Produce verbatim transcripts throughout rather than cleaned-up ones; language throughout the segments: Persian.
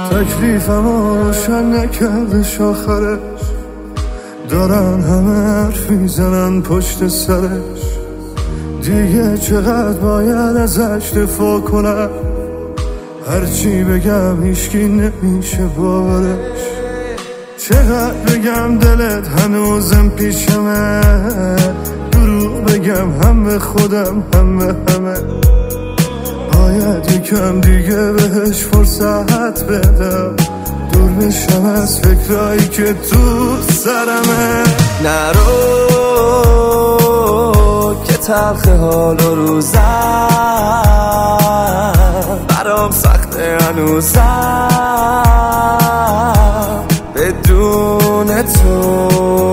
تکلیفمو روشن نکردش آخرش، دارن همه حرف میزنن پشت سرش. دیگه چقدر باید ازش دفاع کنم، هرچی بگم هیچکی نمیشه باورش. چقدر بگم دلت هنوزم پیشمه، دروغ بگم هم به خودم هم به همه. باید یکم دیگه بهش فرصت بدم، دور بشم از فکرایی که تو سرمه. نرو که تلخ حال و روزم برام سخته هنوزم بدون تو.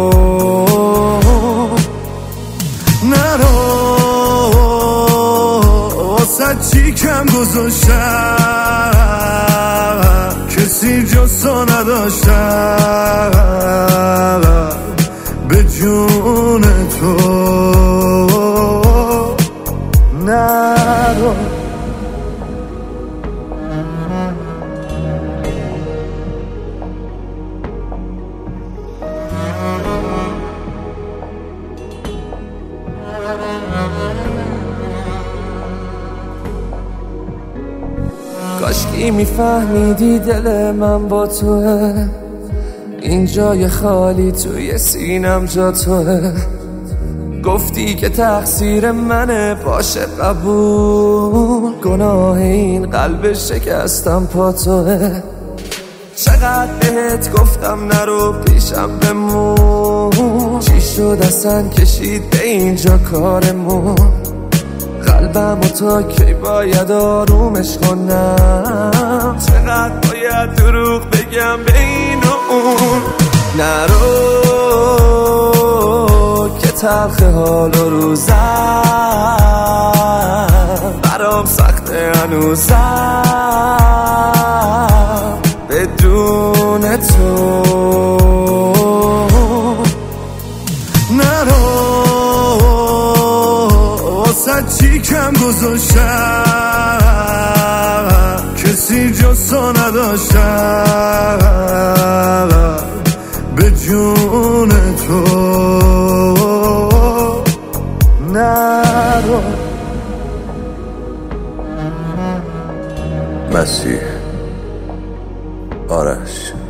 نرو واسه چی کم گذاشتم، کسی جز تو نداشتم به جون تو. نرو کاشکی میفهمیدی دل من با توه، این جای خالی توی سینم جا توه. گفتی که تقصیر منه باشه قبول، گناه این قلب شکستم پا توه. چقدر بهت گفتم نرو پیشم بمون، چی شد اصلا کشید به اینجا کارمون. قلبم و تا کی باید آرومش کنم، چقدر باید دروغ بگم به این و اون. نرو که تلخ حال و روزم برام سخته هنوزم بدون تو. نرو واسه چی کم گذاشتم، کسی جز تو نداشتم به جون تو. نرو مسیح آرش.